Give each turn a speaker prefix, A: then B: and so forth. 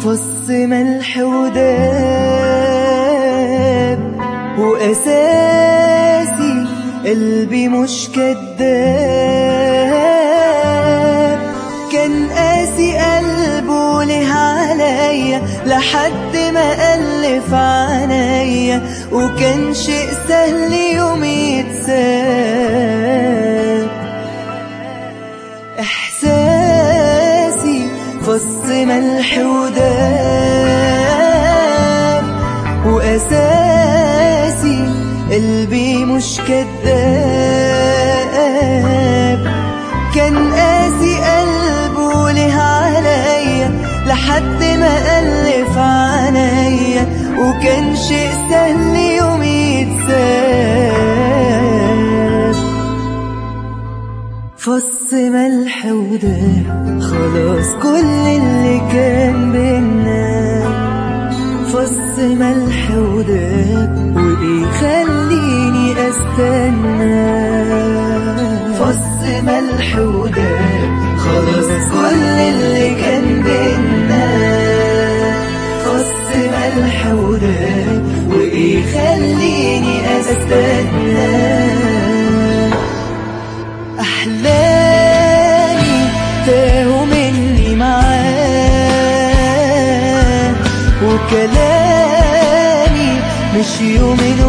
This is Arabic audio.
A: فص ملح وداب وأساسي قلبي مش كداب. كان قاسي قلبه ليه عليا لحد ما ألف عنيا، وكان شيء سهل يوم يتساب. إحساسي فص ملح وداب وأساسي قلبي مش كداب. كان قاسي قلبه ليه عليا لحد ما ألف عنيا، وكان شيء سهل يوم يتساب. فص ملح وداب خلاص كل اللي كان بينا. فص ملح وداب وإيه خليني أستنى. فص ملح وداب خلاص كل اللي كان بينا. فص ملح وداب وإيه خليني أستنى. أحلامي تاهوا مني معاه، وكلامي مش يومين